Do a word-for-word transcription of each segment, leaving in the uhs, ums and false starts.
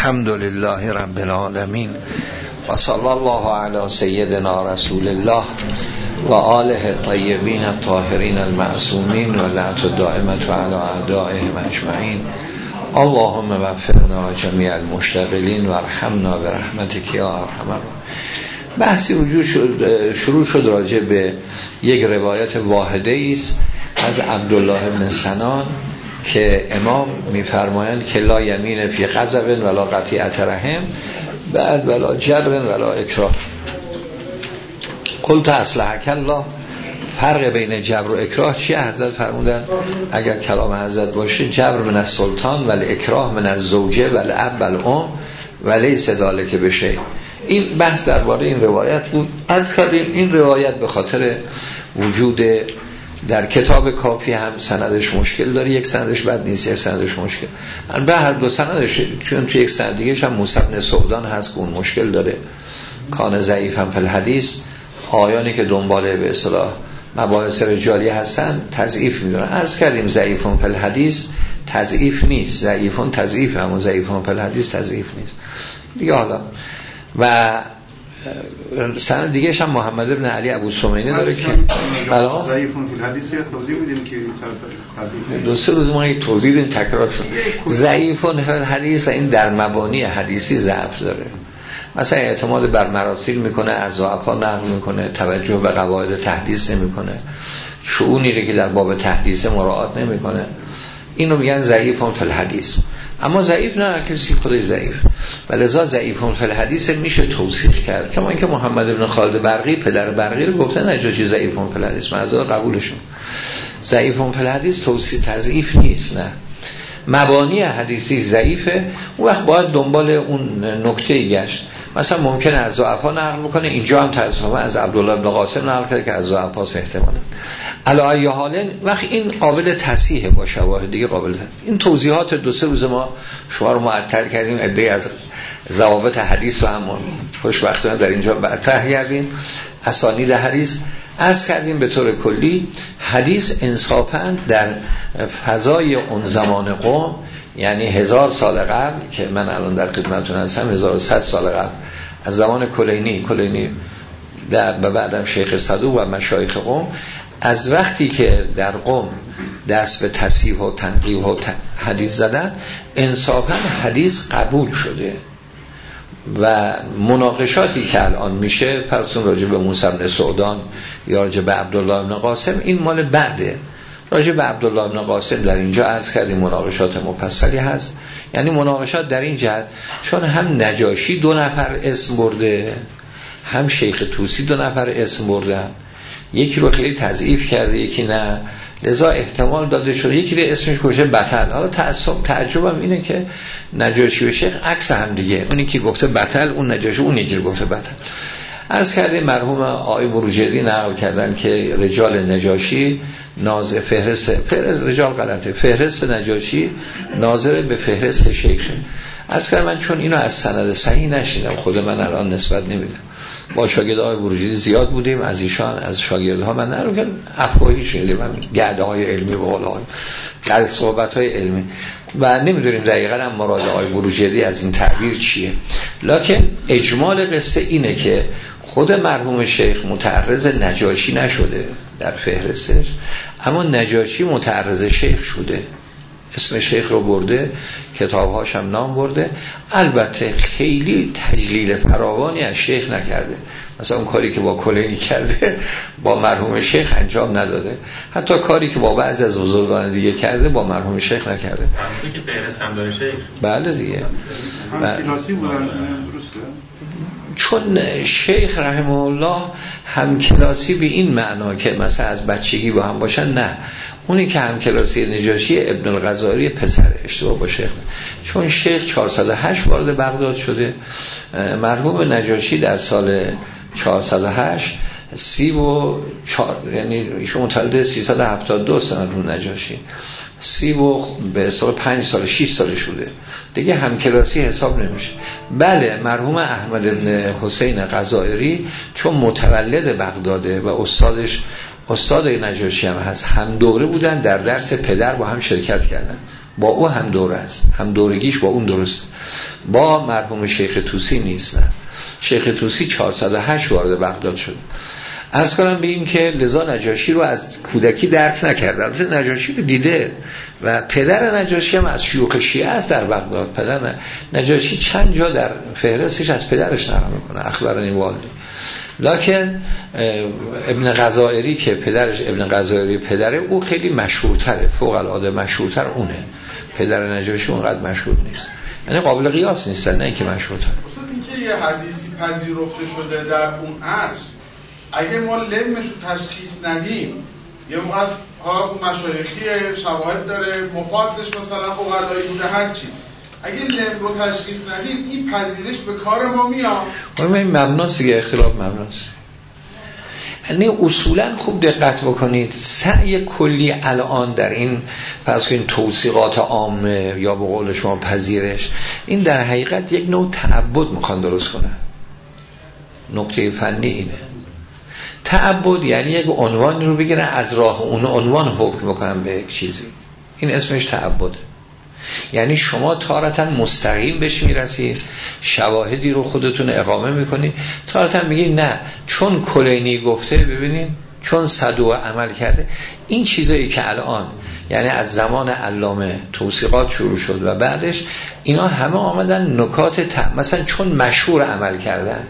الحمد لله رب العالمین و صلی الله علی سیدنا رسول الله و آله الطیبین الطاهرین المعصومین و لعنت الدائمة علی اعدائهم اجمعین. اللهم وفقنا جمیع المشتغلین و ارحمنا برحمتک یا ارحم الراحمین. بحثی وجود شد شروع شد راجع به یک روایت واحده است از عبدالله بن سنان که امام میفرمایند که لا یمین فی غضب ولا قطیعة رحم بعد ولا جبر ولا اکراه. قلت اصلحک الله، فرق بین جبر و اکراه چیه؟ حضرت فرمودن اگر کلام حضرت باشه جبر من السلطان ولی اکراه من الزوجه ولی اب ولی ام ولی ذالک که بشه. این بحث درباره این روایت بود. عرض کردیم این روایت به خاطر وجود در کتاب کافی هم سندش مشکل داره، یک سندش بد نیست، یک سندش مشکل به هر دو سندش، چون توی یک سند دیگه هم موسی بن سعدان هست که اون مشکل داره، کان ضعیف هم فی الحدیث. آیانی که دنباله به اصطلاح مباحث رجالی هستن تضعیف میدونن. عرض کردیم ضعیفون فی الحدیث تضعیف نیست، ضعیفون تضعیف، اما ضعیفون فی الحدیث تضعیف نیست دیگه. حالا و سند دیگه هم محمد ابن علی ابو سمینه داره که بلا ضعیفون فی الحدیث یا توضیح میدیم که دو سه روز ما یک توضیح دیم تکرار شد. ضعیفون فی الحدیث این در مبانی حدیثی ضعف داره، مثلا اعتماد بر مراسیل میکنه، از ضعفا نقل میکنه، توجه به قواعد تحدیث نمیکنه، شؤونی رو که در باب تحدیث مراعات نمیکنه، اینو میگن ضعیفون فی الحدیث. اما ضعیف نه کسی خودش ضعیف، ولذا ضعیفون فی الحدیث میشه توصیف کرد. کما اینکه محمد ابن خالد برقی پدر برقی رو گفته نجاشی ضعیفون فی الحدیث، معذرت قبولشون. ضعیفون فی الحدیث توصیف تضعیف نیست، نه، مبانی حدیثی ضعیفه. اون وقت باید دنبال اون نکته گشت. مثلا ممکنه از ضعفا نقل بکنه، اینجا هم ترجمه از عبدالله بن قاسم نقل کرده که از ضعفا احتمالاً علی ای حال. وقت این قابل تصحیح با شواهد دیگه قابل تصحیح. این توضیحات دو سه روز ما شما رو معطل کردیم، عده از ضوابط حدیث رو هم خوشبختانه در اینجا مطرح کردیم. اسانید حدیث عرض کردیم به طور کلی حدیث انصافاً در فضای اون زمان قوم، یعنی هزار سال قبل که من الان در خدمتتون هستم، هزار و صد سال قبل از زمان کلینی کلینی در و بعدم شیخ صدوق و مشایخ قوم، از وقتی که در قوم دست به تصحیح و تنقیح و حدیث زدن، انصافاً حدیث قبول شده و مناقشاتی که الان میشه فرضون راجع به موسی بن سعدان یا راجع به عبدالله بن قاسم، این مال بعده. راجع به عبدالله بن قاسم در اینجا عرض کردیم مناقشات مفصلی هست، یعنی مناقشات در این جهت چون هم نجاشی دو نفر اسم برده، هم شیخ طوسی دو نفر اسم برده، یکی رو خیلی تضعیف کرده یکی نه، لذا احتمال داده شده یکی رو اسمش گوشه بطل. حالا تعصب تعجبم اینه که نجاشی و شیخ عکس هم دیگه، اونی که گفته بطل اون نجاشی، اون یکی رو گفته بطل. عرض کردیم مرحوم آقای بروجردی نقل کردن که رجال نجاشی ناظر فهرست فهرست رجال غلطه، فهرست نجاشی ناظر به فهرست شیخه. عرض کردم من چون اینو از سند صحیح نشیدم، خود من الان نسبت نمیدم، با شاگرد آقای بروجردی زیاد بودیم، از ایشان از شاگردها من نرو که افواهی شنیدیم، من گرده های علمی و قول های در صحبت های علمی و نمیدونیم دقیقا هم مراد آقای بروجردی از این تعبیر چیه. لکن اجمال قصه اینه که خود مرحوم شیخ متعرض نجاشی نشده در فهرستش، اما نجاشی متعرض شیخ شده، اسم شیخ رو برده، کتابهاش هم نام برده. البته خیلی تجلیل فراوانی از شیخ نکرده، مثلا اون کاری که با کلینی کرده با مرحوم شیخ انجام نداده، حتی کاری که با بعضی از بزرگان دیگه کرده با مرحوم شیخ نکرده. همونطور که فهرست هم داره شیخ. بله دیگه. هم کلاسی بودن درسته؟ چون شیخ رحمه الله هم کلاسی به این معنا که مثلا از بچگی با هم باشن، نه، اونی که هم کلاسی نجاشی ابن الغزالی پسر، اشتباه با شیخ، چون شیخ چهارصد و هشت وارد بغداد شده، مرحوم نجاشی در سال چهارصد و هشت سی و چهار، یعنی ایشون متولد سیصد و هفتاد و دو سن رو نجاشی، سی و به سال پنج سال شش سال شده دیگه، هم کلاسی حساب نمیشه. بله مرحوم احمد بن حسین غزائری چون متولد بغداده و استادش استاد نجاشی هم هست، هم دوره بودن، در درس پدر با هم شرکت کردن، با او هم دوره است، هم دورگیش با اون درست. با مرحوم شیخ طوسی نیست. نه، شیخ طوسی چهارصد و هشت وارد بغداد شد. عرض کنم به این که لذا نجاشی رو از کودکی درک نکرده. البته نجاشی رو دیده و پدر نجاشی هم از شیوخ شیعه است در بغداد. پدر نجاشی چند جا در فهرستش از پدرش نقل میکنه، اخبرنی والدی. لکن ابن غزائری که پدرش ابن غزائری پدره، او خیلی مشهورتره، فوق العاده مشهورتر اونه. پدر نجاشی اونقدر مشهور نیست، یعنی قابل قیاس نیستن، نه اینکه مشهورتر. اصلا اینکه یه حدیثی پذیرفته شده در اون عصر، اگه ما لمش رو تشخیص ندیم، یه موقع ها مشایخی شواهد داره، مفادش مثلا فقهایی بوده، هر چی، اگه لم رو تشخیص ندیم این پذیرش به کار ما میاد. این مبناست دیگه، اختلاف مبناست. یعنی اصولا خوب دقت بکنید، سعی کلی الان در این پس این توثیقات عامه یا به قول شما پذیرش، این در حقیقت یک نوع تعبد میخوان درست کنن. نکته فنی اینه، تعبد یعنی یک عنوانی رو بگیرن از راه اون عنوان حکم بکنن به یک چیزی، این اسمش تعبد. یعنی شما تارتا مستقیم بهش میرسید، شواهدی رو خودتون اقامه میکنید، تارتا میگید نه چون کلینی گفته، ببینید چون صدوق عمل کرده. این چیزایی که الان یعنی از زمان علامه توثیقات شروع شد و بعدش اینا همه آمدن نکات ت... مثلا چون مشهور عمل کردن،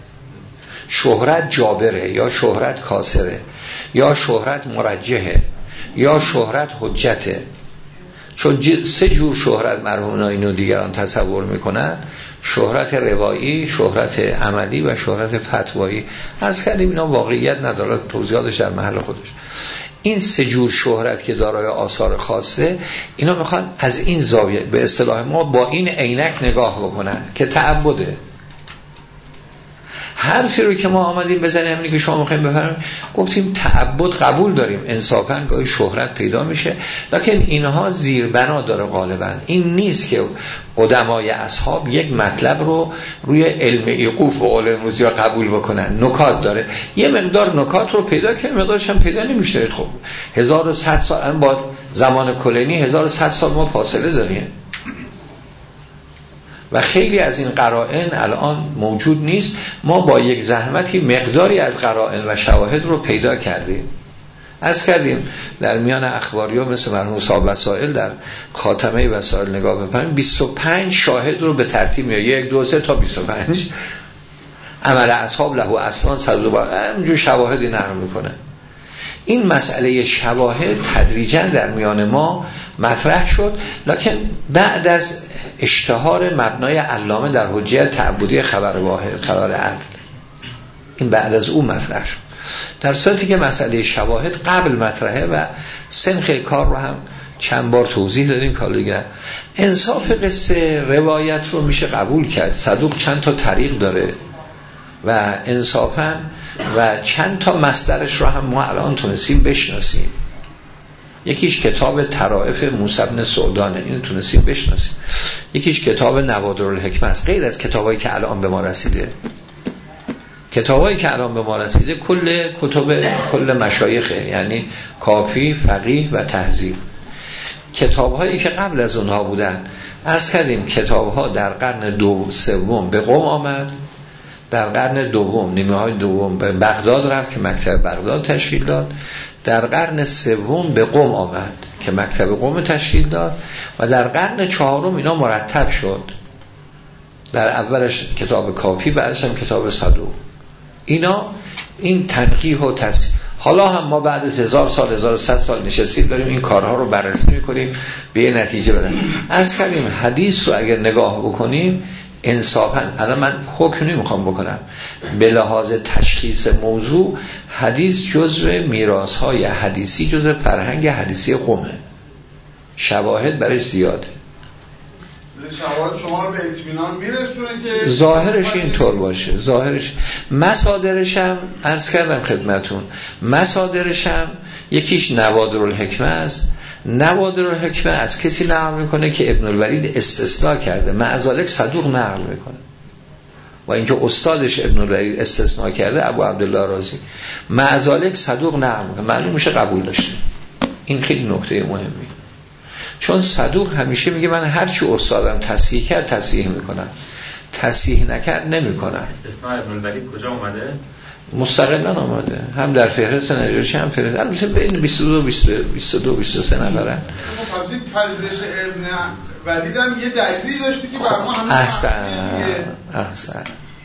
شهرت جابره یا شهرت کاسره یا شهرت مرجحه یا شهرت حجته. چون سه جور شهرت مرحوم اینو دیگران تصور میکنن، شهرت روایی، شهرت عملی و شهرت فتوایی. از کردیم اینا واقعیت نداره، توضیحاتش در محل خودش. این سه جور شهرت که دارای آثار خاصه، اینا میخوان از این زاویه به اصطلاح ما با این عینک نگاه بکنن که تعبده. حرفی رو که ما آمدیم بزنیم همینی که شما میخوایم بفرمایید، گفتیم تعبد قبول داریم، انصافاً گاهی شهرت پیدا میشه، لکن اینها زیربنا داره غالباً. این نیست که قدمای اصحاب یک مطلب رو روی علم ایقوف و قول امروزی ها قبول بکنن، نکات داره، یه مقدار نکات رو پیدا کنه، مقدارش هم پیدا نمیشه. خب هزار و صد سال با زمان کلینی هزار و صد سال ما فاصله داریم و خیلی از این قرائن الان موجود نیست. ما با یک زحمتی مقداری از قرائن و شواهد رو پیدا کردیم. از کردیم در میان اخباری ها مثل مرحوم صاحب وسائل در خاتمه وسائل نگاه بکنیم، بیست و پنج شاهد رو به ترتیب میاد، یک دو سه تا بیست و پنج. عمل اصحاب له اصلان صد و بار همینجور شواهدی نقل میکنه. این مسئله شواهد تدریجا در میان ما مطرح شد، لکن بعد از اشتهار مبنای علامه در حجیت تعبدی خبر واحد، خبر عدل، این بعد از اون مطرح شد. در صورتی که مسئله شواهد قبل مطرحه و سنخ کار رو هم چند بار توضیح دادیم. کار دیگه انصاف قصه روایت رو میشه قبول کرد، صدوق چند تا طریق داره و انصافاً و چند تا مصدرش رو هم ما الان تونستیم بشناسیم. یکیش کتاب طرائف موسی بن سعدانه، اینو تونستیم بشناسیم. یکیش کتاب نوادرالحکمه است. غیر از کتابایی که الان به ما رسیده، کتابایی که الان به ما رسیده کل کتب کل مشایخه، یعنی کافی، فقیه و تهذیب. کتابهایی که قبل از اونها بودن، عرض کردیم کتابها در قرن دو سوم به قم آمد، در قرن دوم نیمه های دوم به بغداد رفت که مکتب بغداد تشکیل داد، در قرن سوم به قم آمد که مکتب قم تشکیل داد و در قرن چهارم اینا مرتب شد. در اولش کتاب کافی، بعدش هم کتاب صدوق. اینا این تنقیح و تصحیح. حالا هم ما بعد از هزار سال هزار و صد سال نشستیم داریم این کارها رو بررسی میکنیم به یه نتیجه برسیم. عرض کردیم حدیث رو اگر نگاه بکنیم انصافاً، الان من حکم نمیخوام بکنم، به لحاظ تشخیص موضوع حدیث جزو میراث‌های حدیثی، جزو فرهنگ حدیثی قومه. شواهد برای زیاده. شواهد شما رو به اطمینان میرسونه که ظاهرش اینطور باشه. ظاهرش مصادرش هم عرض کردم خدمتون، مصادرش هم یکیش نوادرالحکمه است. نوادرالحکمه از کسی نقل میکنه که ابن الولید استثناء کرده، معذالک صدوق نقل میکنه و اینکه استادش ابن الولید استثناء کرده ابو عبدالله رازی، معذالک صدوق نقل میکنه، معلوم میشه قبول داشته. این خیلی نکته مهمی. چون صدوق همیشه میگه من هر چی استادم تصحیح کرد تصحیح میکنم، تصحیح نکرد نمیکنم. استثناء ابن الولید کجا اومده؟ مستقلا آمده، هم در فهرست نجاشی هم فهرست، البته بین بیست و دو بیست و سه نفرن. پس این پذیرش ابن ولید هم یه دلیلی داشته که بر ما همه احسن احسن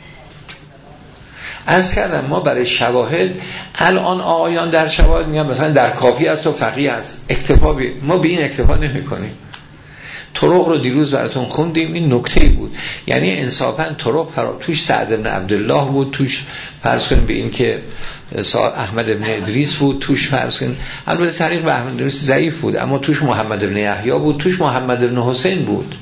عرض کردم ما برای شواهد الان آقایان در شواهد میگن مثلا در کافی است و فقیه است، اکتفا بی... ما به این اکتفا نمی کنیم. طرق رو دیروز براتون خوندیم، این نکته بود، یعنی انصافا طرق فرا... توش سعد بن عبدالله بود، توش فرض کنیم به این که احمد بن ادریس بود، توش فرض کنیم البته طریق به احمد ادریس ضعیف بود، اما توش محمد بن یحیی بود، توش محمد بن حسین بود.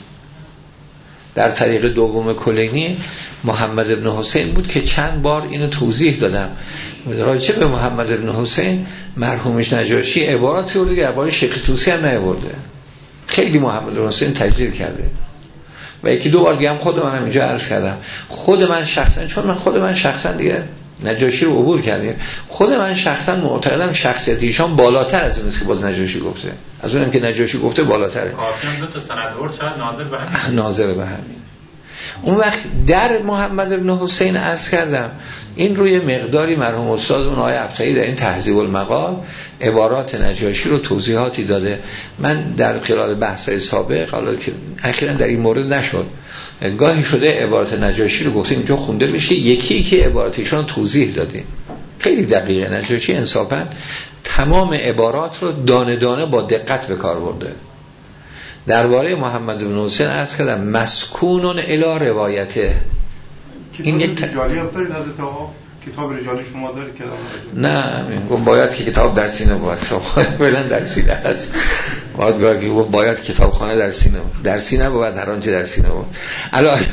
در طریق دوم کلینی محمد بن حسین بود که چند بار اینو توضیح دادم راجع به محمد بن حسین مرحومش نجاشی عبارات رو دیگه عبارت شیخ طوسی هم نیاورده، خیلی محمد بن حسین تجزیه کرده و یکی دو بار دیگه هم خود منم اینجا عرض کردم، خود من شخصا چون من خود من شخصا دیگه نجاشی رو عبور کردیم، خود من شخصا معتقدم شخصیت ایشان بالاتر از اون که باز نجاشی گفته، از اونم که نجاشی گفته بالاتره. کافی دو تا سند ورد شاید ناظر به همین ناظر به همین. اون وقت در محمد بن حسین عرض کردم این روی مقداری مرحوم استاد اون آقای ابطحی در این تهذیب المقال عبارات نجاشی رو توضیحاتی داده. من در خلال بحث‌های سابق حالا که اخیراً در این مورد نشد گاهی شده عبارات نجاشی رو گفتیم اینجا خونده بشه، یکی یکی عباراتشون توضیح دادیم، خیلی دقیقه. نجاشی انصافاً تمام عبارات رو دانه دانه با دقت به کار برده. درباره محمد بن حسین عرض کردم مسکونون الی روایته. این یک رجالی هم دارید حضرت آقا؟ کتاب رجالی شما دارید که نه میگم باید که کتاب در سینه باید فعلا در سینه هست، باید گاهی باید کتابخانه در سینه در سینه باید هر آنچه در سینه بود. الان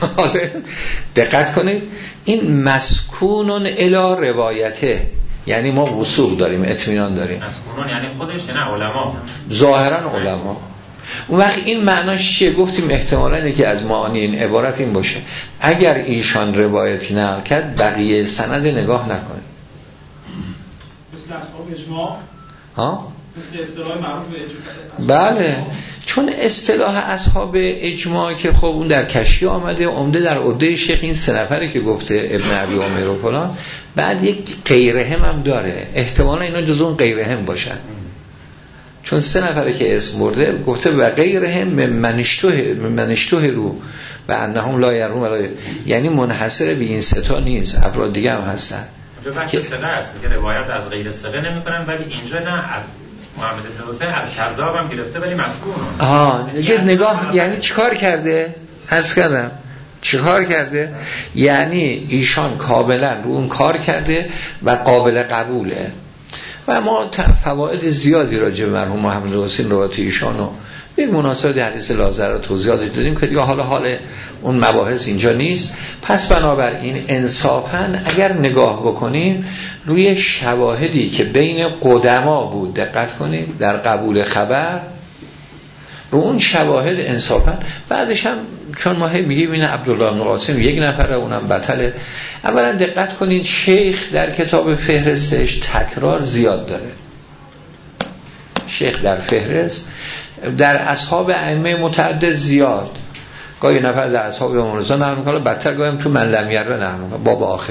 دقت کنید این مسکونون الی روایته یعنی ما وثوق داریم، اطمینان داریم. مسکونون یعنی خودش نه علما، ظاهرا علما. اون وقت این معناش چیه؟ گفتیم احتمالاً اینه که از معانی این عبارت این باشه اگر ایشان روایتی نقل کرد بقیه سند نگاه نکنید. مثل اصحاب اجماع ها؟ مثل اصطلاح معروف به اجماع. بله چون اصطلاح اصحاب اجماع که خب اون در کشی آمده عمده در عده شیخ این سه نفری که گفته ابن ابی عمر و فلان، بعد یک غیرهم هم داره، احتمالاً اینا جزو اون غیرهم باشن چون سه نفره که اسم برده گفته و غیرهم منشتوه منشتوه رو و انهم لا یرون، یعنی منحصر به این سه تا نیست، افراد دیگه هم هستن. اونجا بحث ثقه است، میگه روایت از غیر ثقه نمیکنن، ولی اینجا نه از محمد بن حسین از کذاب هم گرفته ولی مسکون. آها یه نگاه یعنی چیکار کرده؟ عرض کردم چیکار کرده؟ یعنی ایشان کاملا رو اون کار کرده و قابل قبوله و ما فواید زیادی راجع به مرحوم محمد حسین روایت ایشانو به مناسبت حدیث لازر رو توضیحات دادیم که دیگه حالا حال اون مباحث اینجا نیست. پس بنابراین انصافاً اگر نگاه بکنیم روی شواهدی که بین قدما بود، دقت کنید در قبول خبر، رو اون شواهد انصافاً بعدش هم چون ما هم میگیم این عبدالله بن قاسم یک نفره اونم بطله. اولا دقت کنید شیخ در کتاب فهرستش تکرار زیاد داره، شیخ در فهرست در اصحاب ائمه متعدد زیاد، گاهی نفر در اصحاب امام رضا نقل میکنه، بدتر گاهی هم تو من لم یره نقل میکنه باب آخر،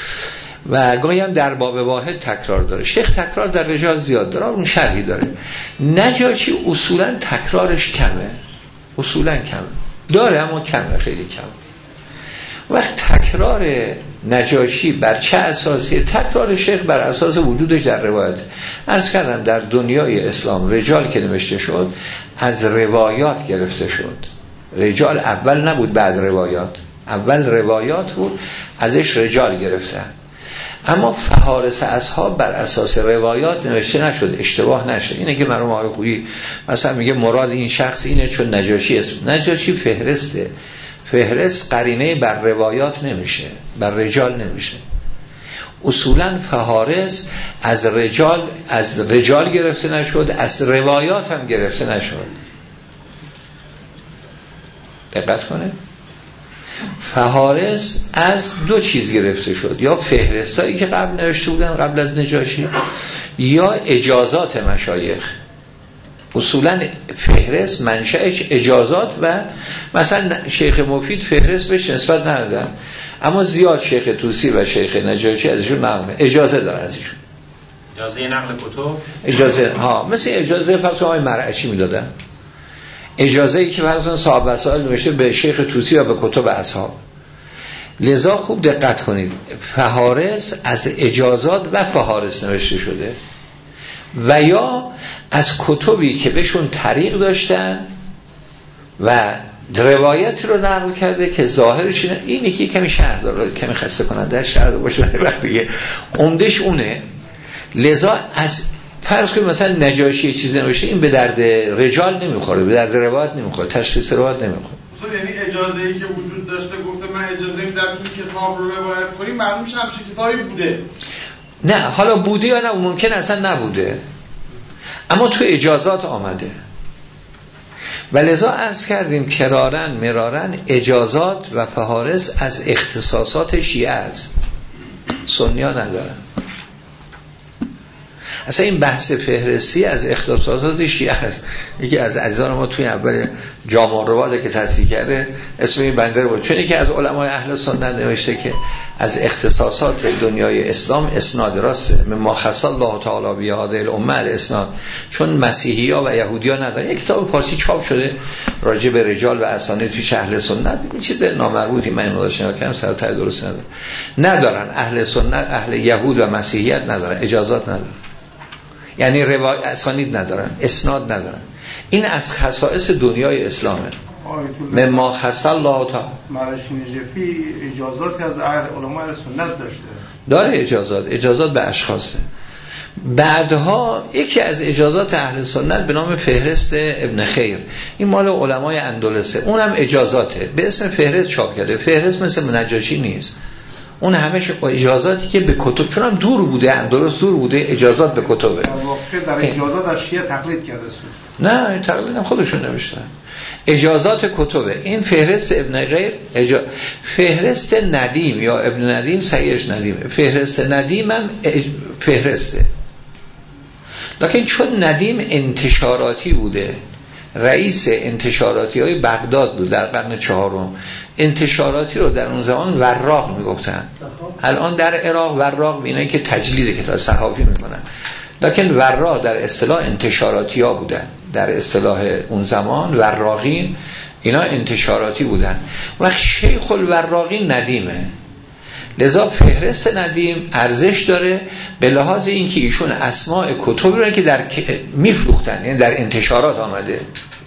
و گاهی هم در باب واحد تکرار داره. شیخ تکرار در رجال زیاد داره، اون شرحی داره. نجاشی اصولا تکرارش کمه، اصولا کمه داره اما کمه، خیلی کمه. وقت تکرار نجاشی بر چه اساسیه؟ تکرار شیخ بر اساس وجودش در روایت. عرض کردم در دنیای اسلام رجال که نوشته شد از روایات گرفته شد، رجال اول نبود بعد روایات، اول روایات بود ازش رجال گرفتن، اما فهارس اصحاب بر اساس روایات نوشته نشد، اشتباه نشه. اینه که مرحوم آقای خویی مثلا میگه مراد این شخص اینه چون نجاشی اسم، نجاشی فهرسته، فهرست قرینه بر روایات نمیشه، بر رجال نمیشه. اصولا فهارس از رجال از رجال گرفته نشد، از روایات هم گرفته نشد. دقت کنه فهارس از دو چیز گرفته شد، یا فهرستایی که قبل نوشته بودن قبل از نجاشی، یا اجازات مشایخ. اصولا فهرست منشأش اجازات و مثلا شیخ مفید فهرست بهش نسبت ندادن، اما زیاد شیخ طوسی و شیخ نجاشی ازشون معلومه اجازه داره ازشون، اجازه نقل کتب، اجازه ها مثل اجازه فقط آقای مرعشی میدادن، اجازه ای که فرضاً صاحب وسائل نوشته به شیخ طوسی و به کتب اصحاب. لذا خوب دقت کنید، فهارس از اجازات و فهارس نوشته شده و یا از کتبی که بهشون طریق داشتن و روایت رو نقل کرده که ظاهرش اینه، این یکی کمی شرح داره، کمی خسته کننده شرح باشه وقت دیگه عمدش اونه. لذا از فرض کنید مثلا نجاشی چیزی نوشته، این به درد رجال نمیخوره، به درد روایت نمیخوره، تشخیص روایت نمیخوره. یعنی اجازه‌ای که وجود داشته گفته من اجازه میدم این کتاب رو روایت کنی، معلوم میشه همچین کتابی بوده. نه حالا بوده یا نه ممکن اصلا نبوده، اما تو اجازات آمده. و لذا عرض کردیم کرارن مرارن اجازات و فهارس از اختصاصات شیعه است، سنی ها ندارن. اصلا این بحث فهرستی از اختصاصات شیعه است. یکی از عزیزان ما توی اول جامع رواد که تصحیح کرده اسم این بنده رو بود، چون یکی از علمای اهل سنت نوشته که از اختصاصات دنیای اسلام اسناد راسته، مما خص الله تعالی به هذه الامه الاسناد، چون مسیحی‌ها و یهودی‌ها ندارن. یک کتاب فارسی چاپ شده راجع به رجال و اسانید توی اهل سنت، این چیز نامربوطی من مدارش نگاه کردم سر تا درست نداره، ندارن اهل سنت، اهل یهود و مسیحیت ندارن، اجازات ندارن، یعنی روایت اسانید ندارن، اسناد ندارن. این از خصائص دنیای اسلامه. مما خص الله تعالی مرعشی نجفی اجازاتی از علماء اهل سنت داشته، داره اجازات، اجازات به اشخاصه. بعدها یکی از اجازات اهل سنت به نام فهرست ابن خیر، این مال علمای اندلسه، اونم اجازاته، به اسم فهرست چاپ کرده. فهرست مثل نجاشی نیست، اون همش اجازاتی که به کتب، چون هم دور بوده، اندلس دور بوده، اجازات به کتبه. در واقع در اجازات از شیعه تقلید کرده شد. نه تقلید هم خودشون نوشتن. اجازات کتبه. این فهرست ابن غیر اجا... فهرست ندیم یا ابن ندیم سیرش ندیمه، فهرست ندیم هم اج... فهرسته، لکن چون ندیم انتشاراتی بوده، رئیس انتشاراتی های بغداد بود در قرن چهارم، انتشاراتی رو در اون زمان وراق میگفتن، الان در عراق وراق بینایی که تجلیل کتاب صحافی میکنن، لکن وراق در اصطلاح انتشاراتی ها بودن، در اصطلاح اون زمان وراقین اینا انتشاراتی بودن. و شیخ الوراقین ندیمه، لذا فهرست ندیم ارزش داره به لحاظ اینکه ایشون اسماء کتبی رو که در میفروختن، یعنی در انتشارات آمده.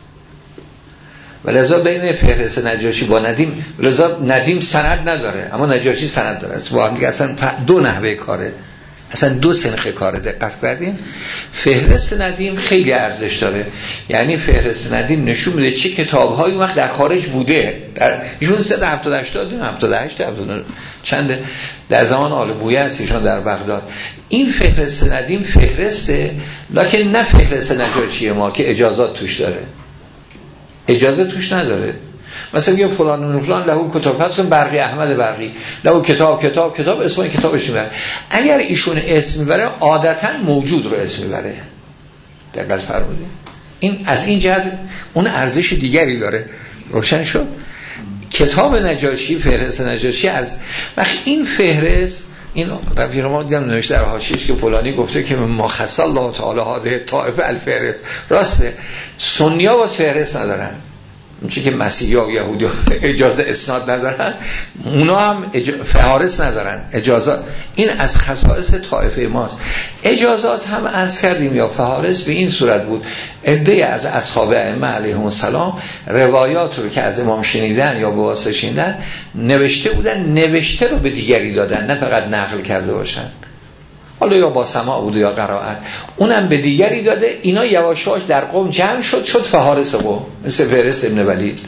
و لذا بین فهرست نجاشی با ندیم، لذا ندیم سند نداره اما نجاشی سند داره، با هم دیگه اصلا دو نحوه کاره، اصلا دو سنخ کاره. دقت کردین؟ فهرست ندیم خیلی ارزش داره، یعنی فهرست ندیم نشون میده چه کتاب‌هایی وقت در خارج بوده، در ایشون سه هفتاد هشتاد هفتاد هشت چند در زمان آل بویه است ایشون در بغداد. این فهرست ندیم فهرسته، لکن نه فهرست نجاشی ما که اجازات توش داره، اجازه توش نداره. مثلا میگه فلان و فلان لهو کتاب، هستن برقی احمد برقی لهو کتاب کتاب کتاب اسم کتابش میبره. اگر ایشون اسم میبره عادتا موجود رو اسم میبره. دقت فرمودید؟ این از این جهت اون ارزش دیگری داره. روشن شد؟ کتاب نجاشی، فهرست نجاشی از وقت این فهرست، این رفیق ما دیدم نوشته در حاشیه‌اش که فلانی گفته که ما خص الله تعالی هذه طائفه الفهرست. راسته، سنی‌ها واسه فهرست ندارن، چون که مسیحی‌ها و یهودی‌ها اجازه اسناد ندارن، اونا هم اج... فهارس ندارن، اجازات. این از خصائص طائفه ماست. اجازات هم عرض کردیم یا فهارس به این صورت بود، عده از اصحاب ائمه علیهم السلام روایات رو که از امام شنیدن یا به واسطه شنیدن نوشته بودن، نوشته رو به دیگری دادن، نه فقط نقل کرده باشن، حالا یا با سماع بوده یا قرائت، اونم به دیگری داده. اینا یواش یواش در قوم جمع شد، شد فهارس قوم، مثل فهرست ابن ولید.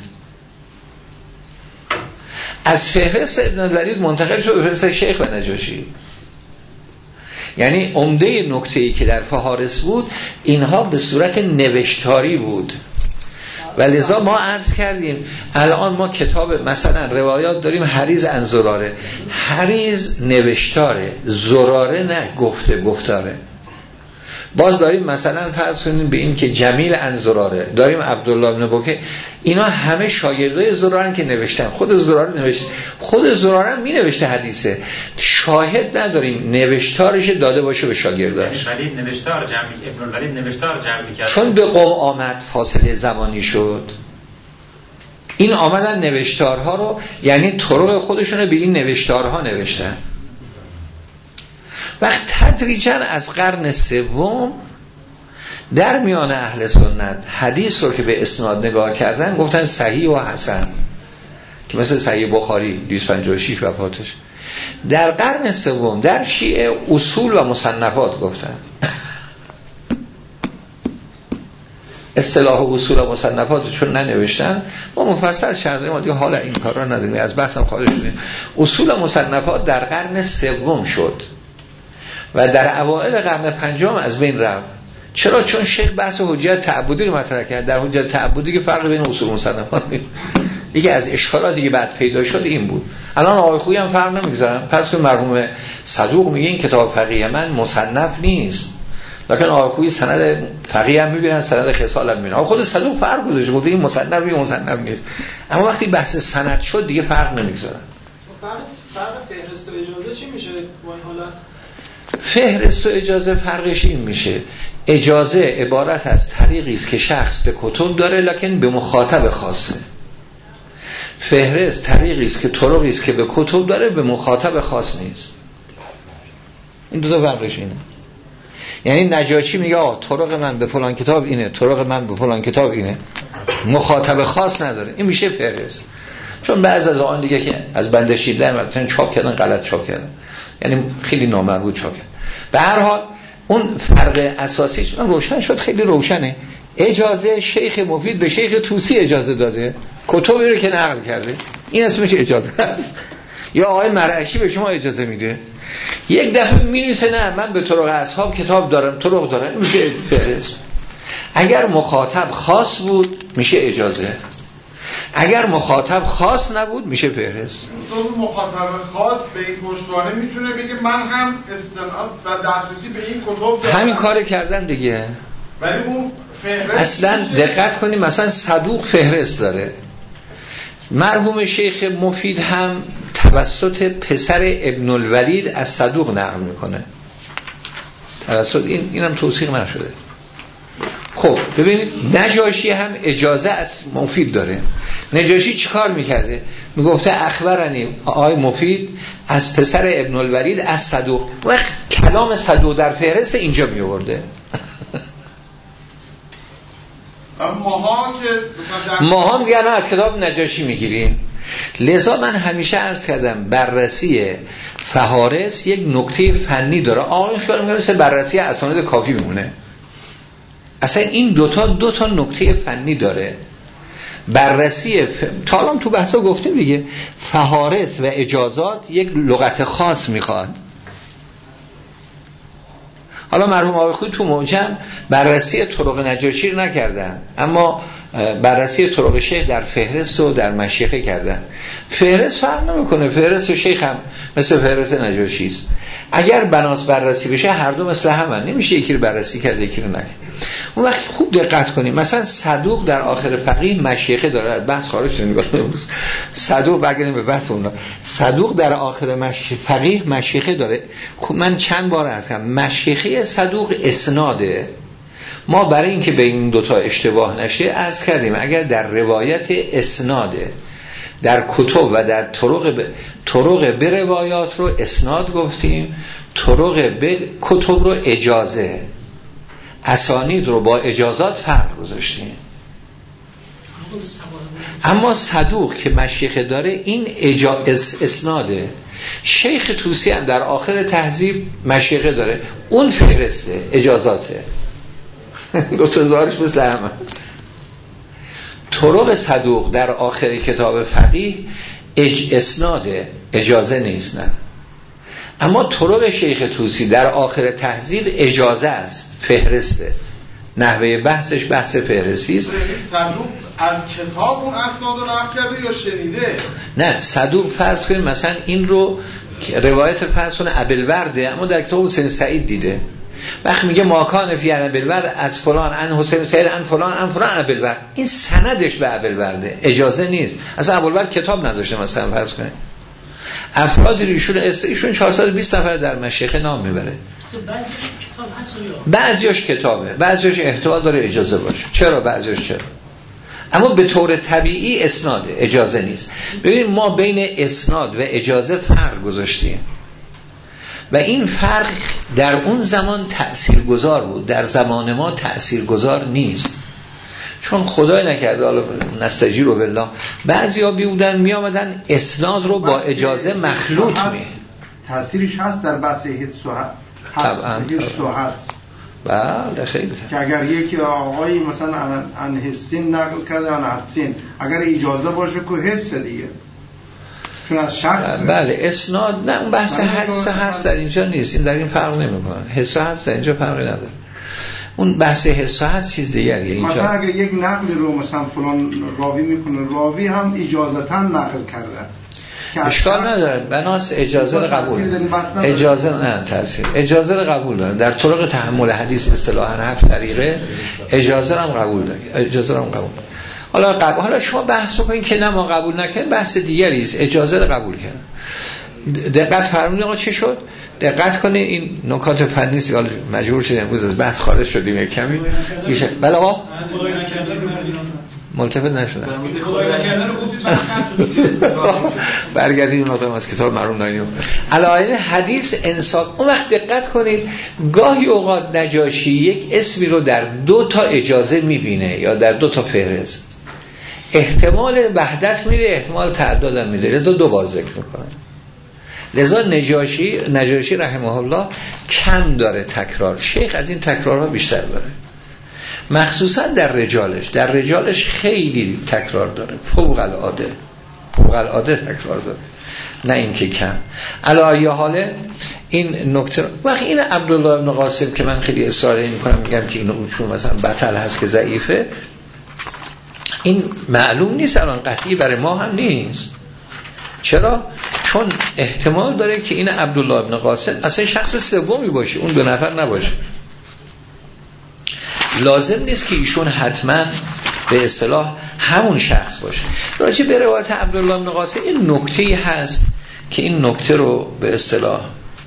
از فهرست ابن ولید منتقل شد به فهرست شیخ و نجاشی. یعنی عمده نکته‌ای که در فهارس بود اینها به صورت نوشتاری بود. و لذا ما عرض کردیم الان ما کتاب مثلا روایات داریم، حریز عن زراره، حریز نوشتاره، زراره نه گفته گفتاره. باز داریم مثلا فرض کنیم به این که جمیل عن زراره، داریم عبدالله بن بکر، اینا همه شاگردای زرارن که نوشتن، خود زراره نوشته، خود زراره می نوشته حدیثه، شاهد نداریم نوشتارش داده باشه به شاگرداش. ولی نوشتار جمعی ابن الولید نوشتار جمعی کرد، چون به قوم آمد فاصله زمانی شد، این آمدن نوشتارها رو، یعنی طرق خودشون رو به این نوشتارها نوشتن. وقت تدریجاً از قرن سوم در میان اهل سنت حدیث رو که به اسناد نگاه کردن گفتن صحیح و حسن، که مثل صحیح بخاری دویست و پنجاه و شش وفاتش. در قرن سوم در شیعه اصول و مصنفات گفتن. اصطلاح اصول و مصنفات چون ننوشتن ما مفصل شرح ما دیگه حالا این کارا نداریم، از بحثم خارج شدیم. اصول و مصنفات در قرن سوم شد و در اوائل قرن پنجم از بین رفت. چرا؟ چون شیخ بحث حجت تعبدی رو مطرح کرد. در حجت تعبدی که فرق بین اصول و مصنفات نیست. یکی از اشکالاتی که بعد پیدا شد این بود. الان آقای خویی هم فرق نمیگذارن. پس که مرحوم صدوق میگه این کتاب فقیه من مصنف نیست، لکن آقای خویی سند فقیه هم میبینن، سند خصال هم میبینن. آقای خود صدوق فرق گذاشته، گفته این مصنف این مصنف نیست. اما وقتی بحث سند شد دیگه فرق نمیگذارن. فرق فرق فهرست و اجازه چی میشه با این حالت؟ فهرست و اجازه فرقش این میشه، اجازه عبارت از طریقی است که شخص به کتب داره لکن به مخاطب خاصه. فهرست طریقی است که طرقی است که به کتب داره به مخاطب خاص نیست. این دو تا فرقش اینه. یعنی نجاشی میگه آه طرق من به فلان کتاب اینه، طرق من به فلان کتاب اینه، مخاطب خاص نداره، این میشه فهرست. چون بعضی از آن دیگه که از بنده شیردن مثلا چاپ کردن غلط چاپ کردن، یعنی خیلی نامربوط چاپ کردن. به هر حال اون فرق اساسیش روشن شد، خیلی روشنه. اجازه شیخ مفید به شیخ طوسی اجازه داده، کتبی رو که نقل کرده، این اسمش اجازه است. یا آقای مرعشی به شما اجازه میده، یک دفعه می‌نویسه نه من به طرق اصحاب کتاب دارم، طرق دارم، میشه فهرست. اگر مخاطب خاص بود میشه اجازه، اگر مخاطب خاص نبود میشه فهرست. اون مخاطب خاص به این پشتوانه میتونه بگه من هم استناد و دسترسی به این کتب دارم، همین کار کردن دیگه. ولی اون فهرست اصلا دقت کنیم، مثلا صدوق فهرست داره. مرحوم شیخ مفید هم توسط پسر ابن الولید از صدوق نقل میکنه، توسط این اینم توثیق نشده. خب ببینید نجاشی هم اجازه از مفید داره. نجاشی چیکار میکرده؟ میگفته اخبرنی آقای مفید از پسر ابن الولید از صدوق، وقت کلام صدوق در فهرست اینجا میورده. ماها که ماها میگن از کتاب نجاشی میگیریم. لذا من همیشه عرض کردم بررسی فهارس یک نکته فنی داره. آقای خیال میگه مثل بررسی اسانید کافی میمونه. اصلا این دوتا دوتا نکته فنی داره. بررسی ف... تا الان تو بحثا گفتیم دیگه، فهارس و اجازات یک لغت خاص میخواد. حالا مرحوم آقای خویی تو معجم بررسی طرق نجاشی رو نکردن، اما بررسی طرق شیخ در فهرست و در مشیخه کردن. فهرست فرق نمیکنه، فهرست شیخ هم مثل فهرست نجاشی است. اگر بناس بررسی بشه هر دو مثل همن، نمیشه یکی رو بررسی کرده یکی رو نکنه. اون وقت خوب دقت کنیم، مثلا صدوق در آخر فقیه مشیخه داره، بحث خارج شد نگاه امروز. صدوق برگردیم به بحث اون، صدوق در آخر مش... فقیه مشیخه داره. خب من چند بار عرض کردم مشیخه صدوق اسناده. ما برای اینکه به این دوتا اشتباه نشه عرض کردیم اگر در روایت اسناده، در کتب و در طرق ب... طرق به روایات رو اسناد گفتیم، طرق به کتب رو اجازه، اسانید رو با اجازات فرق گذاشتیم. اما صدوق که مشیخه داره این اجا... اسناده. شیخ طوسی هم در آخر تهذیب مشیخه داره، اون فهرسته، اجازاته. دو تا زارش مثل همه. طرق صدوق در آخر کتاب فقیه اج اسناده، اجازه نیست. نه، اما طرق شیخ طوسی در آخر تهذیب اجازه است، فهرسته. نحوه بحثش بحث فهرستی است. صدوق از کتاب اون اسناد رو نقل کرده یا شنیده؟ نه، صدوق فرض کنیم مثلا این رو روایت فرض کنه ابوالورده، اما در کتاب حسین سعید دیده. وقتی میگه ماکان فی ابوالبر از فلان ان حسین سید ان فلان ان فلان ابوالبر، این سندش به ابوالبرده، اجازه نیست. اصلا ابوالبر کتاب نداشته مثلا فرض کنید. افراد ایشون ایشون چهارصد و بیست نفر در مشیخه نام میبره. بعضیش کتابه، بعضیش احتمال داره اجازه باشه. چرا بعضیش چرا؟ اما به طور طبیعی اسناده، اجازه نیست. ببینید ما بین اسناد و اجازه فرق گذاشتیم و این فرق در اون زمان تأثیرگذار بود، در زمان ما تأثیرگذار نیست. چون خدای نکرده حالا نستجیر و بالله بعضیا بودن می آمدن اسناد رو با اجازه مخلوط می تأثیرش هست در بحث حدس و حدس. بله خیلی که اگر یکی آقایی مثلا ان حسین نقل کرده ان حدسین، اگر اجازه باشه که حس دیگه چون از شخص. بله اسناد نه، اون بحث حدس هست در اینجا نیست، این در این فرق نمیکنه. حس هست در اینجا فرقی نداره. اون بحث حس هست چیز دیگریه. اینجا مثلا اگر یک نقل رو مثلا فلان راوی میکنه، راوی هم اجازتا نقل کرده، اشکال نداره، بناس اجازه رو قبول اجازه نه تاثیر اجازه رو قبول داره. در طرق تحمل حدیث اصطلاحاً هفت طریقه اجازه رو هم قبول داره، اجازه رو هم قبول داره. حالا قبول، حالا شما بحث بکنید که نه ما قبول نکنیم، بحث دیگری است. اجازه رو قبول کردن. دقت فرمودید آقا چی شد؟ دقت کنید این نکات فنی است. حالا مجبور شدیم امروز از بحث خارج شدیم یک کمی. بله آقا ملتفت نشدن. برگردیم اون آدم از کتاب مرحوم ناینی. علایه حدیث انسان. اون وقت دقت کنید گاهی اوقات نجاشی یک اسمی رو در دو تا اجازه میبینه یا در دو تا فهرست. احتمال وحدت میده، احتمال تعدد هم میده، لذا دو بار ذکر میکنه. لذا نجاشی نجاشی رحمه الله کم داره تکرار. شیخ از این تکرارها بیشتر داره، مخصوصا در رجالش. در رجالش خیلی تکرار داره، فوق العاده فوق العاده تکرار داره، نه اینکه کم. علی حاله این نکته. وقتی این عبدالله بن قاسم که من خیلی اصرار میکنم میگم که اینو چون مثلا بطل هست که ضعیفه، این معلوم نیست الان قطعی برای ما هم نیست. چرا؟ چون احتمال داره که این عبدالله بن قاسم اصلا شخص سومی باشه، اون دو نفر نباشه. لازم نیست که ایشون حتما به اصطلاح همون شخص باشه. راجع به روایت عبدالله بن قاسم این نکته‌ای هست که این نکته رو به اصطلاح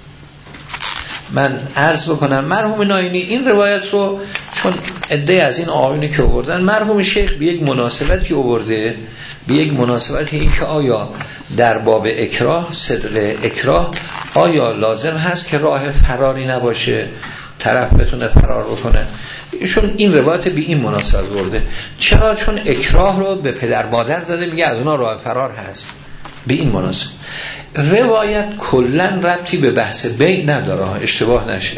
من عرض بکنم. مرحوم ناینی این روایت رو چون عده از این آیونی که آوردن، مرحوم شیخ به یک مناسبتی آورده، به یک مناسبتی این که آیا در باب اکراه، صدق اکراه، آیا لازم هست که راه فراری نباشه، طرف بتونه فرار بکنه. ایشون این روایت به این مناسبت برده. چرا؟ چون اکراه رو به پدر مادر زده، میگه از اونا راه فرار هست. به این مناسبت روایت کلن ربطی به بحث بیع نداره، اشتباه نشه.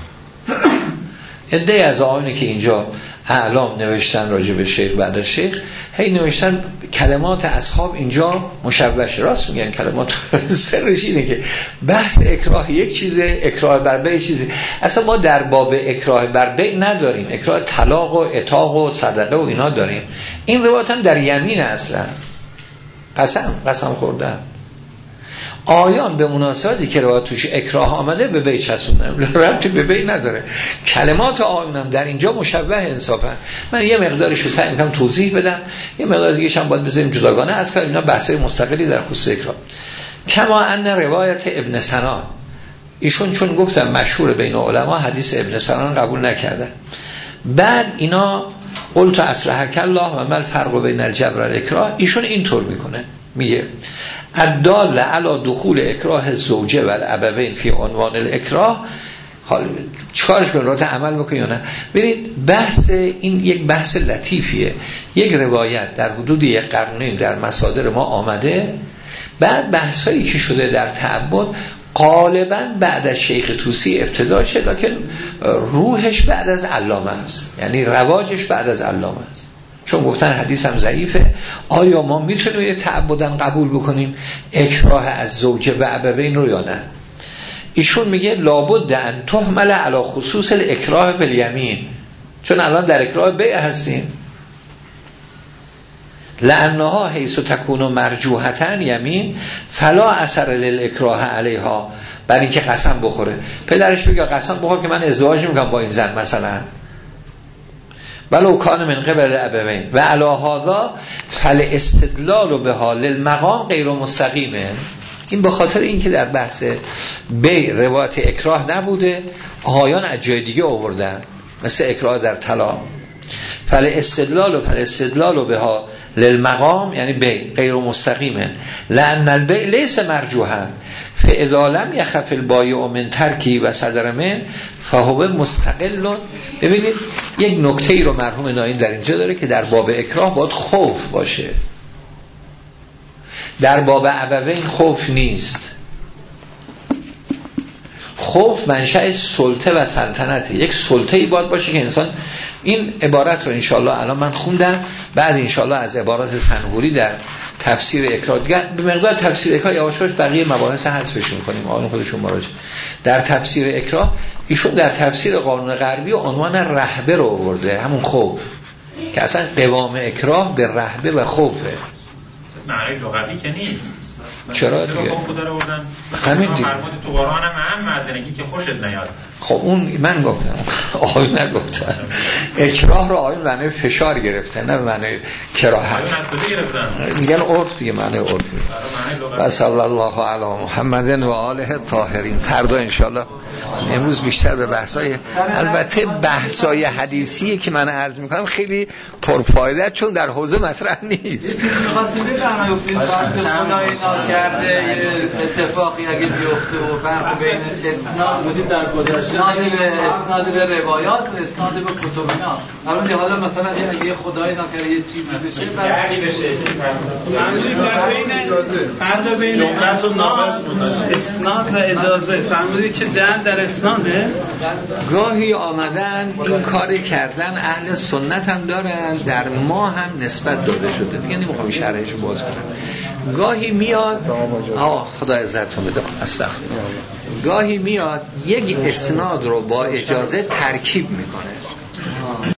عده از آنی که اینجا اعلام نوشتن راجع به شیخ بعد از شیخ، هی نوشتن کلمات اصحاب اینجا مشوش. راست میگن، کلمات سرش اینه که بحث اکراه یک چیزه، اکراه بر بیع چیزه. اصلا ما در باب اکراه بر بیع نداریم، اکراه طلاق و عتاق و صدقه و اینا داریم. این روایت هم در یمین اصلا قسم قسم خوردن. آیان به مناسبتی که روایت توش اکراه آمده به بیع چسبوندن، ربطی به بیع نداره. کلمات آیانم در اینجا مشبه انصافا. من یه مقدارش رو سعی می‌کنم توضیح بدم، یه مقدار دیگه هم باید بذاریم جداگانه. از کار اینا بحث‌های مستقلی در خصوص اکراه. کما ان روایت ابن سنان، ایشون چون گفتم مشهور بین علما، حدیث ابن سنان قبول نکردن. بعد اینا قلت اصلحک الله و ما الفرق بین الجبر و الاکراه، ایشون اینطور میکنه، میگه الدال علی دخول اکراه الزوجه و الابوین فی عنوان الاکراه. حالا چیکارش به راه عمل بکنی یا نه؟ ببینید بحث این یک بحث لطیفیه. یک روایت در حدود یک قرن در مصادر ما آمده، بعد بحثایی که شده در تعبد غالبا بعد از شیخ طوسی ابتدا شد، لکن روحش بعد از علامه است، یعنی رواجش بعد از علامه است. چون گفتن حدیث هم ضعیفه، آیا ما میتونیم یه تعبدن قبول بکنیم اکراه از زوجه و ابوین رو یا نه؟ ایشون میگه لابد ان تحمل علی خصوص الاکراه بالیمین، چون الان در اکراه بیع هستیم. لانها حیث تکون مرجوحتن یمین فلا اثر للاکراه علیها، برای اینکه قسم بخوره. پدرش بگه قسم بخور که من ازدواج میکنم با این زن مثلا، ولو کان من قبل ابوین و علی هذا فل استدلال به حال المقام غیر مستقیمه. این به خاطر اینکه در بحث بی روایت اکراه نبوده، آیان از جای دیگه آوردن مثل اکراه در طلاق. فل استدلال و فل استدلال به حال للمقام یعنی بی غیر مستقیمه، لأن البی لیس مرجوحا فاذا لم یخف البایع من ترکی و صدر من فهو مستقل. ببینید یک نکته ای رو مرحوم ناین در اینجا داره که در باب اکراه باید خوف باشه، در باب ابوین خوف نیست. خوف منشأ سلطه و سلطنته. یک سلطه ای باید باشه که انسان، این عبارت رو انشاءالله الان من خوندم، بعد انشاءالله از عبارات سنهوری در تفسیر اکراه دیگر به مقدار تفسیر اکراه یواشاش بقیه مباحث حذفش می‌کنیم، آن خودشون مراجعه. در تفسیر اکراه ایشون در تفسیر قانون غربی عنوان رهبه رو آورده، همون خوف، که اصلا قوام اکراه به رهبه و خوفه. معنی لغوی که نیست. چرا دیگه؟ همین دیگه. فرمود تو قرآن هم هم معذرگی که خوشت نیاد. خب اون من گفتم، آیون نگفتم. اکراه رو آیون معنی فشار گرفته، نه معنی کراهت. آیون از کجا گرفتن؟ میگن عرف دیگه، معنی عرف. و صلی الله علی محمد و آله الطاهرین. فردا انشالله. امروز بیشتر به بحثای، البته بحثای حدیثیه که من عرض میکنم خیلی پرفایده، چون در حوزه مطرح نیست. خاصی بفرمایید خدای ناکرده اتفاقی اگه بیفته و فرق بین اسناد بودی در گذشته، اسناد به روایات و اسناد به کتب اینا. الان حالا مثلا یه خدای ناکرده یه چیزی بشه، فرقی بشه، فرق بین جمله و ناقص بود، اسناد و اجازه. فرمودید که جهل در اسناده. گاهی آمدن این کاری کردن، اهل سنت هم دارن، در ما هم نسبت داده شده دیگه، نمیخوام شرحش باز کنم. گاهی میاد، آه خدا عزتون بده، استغفرالله، گاهی میاد یک اسناد رو با اجازه ترکیب میکنه.